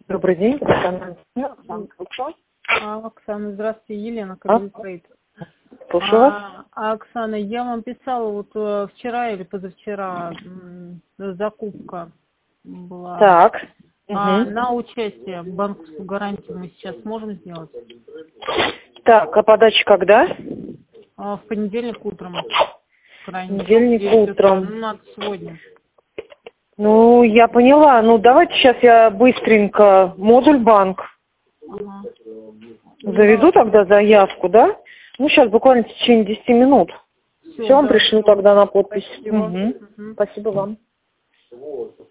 Добрый день. Оксана, здравствуйте, Елена, Кабельтрейд. Слушаю вас. Оксана, я вам писала вот вчера или позавчера закупка была. Так. На участие в банковскую гарантию мы сейчас можем сделать? Так, а подача когда? В понедельник утром. Понедельник утром. Ну, надо сегодня. Ну, я поняла. Ну, давайте сейчас я быстренько модуль банк заведу тогда заявку, да? Ну, сейчас буквально в течение 10 минут. Все, вам пришлю тогда на подпись. Спасибо. Спасибо вам.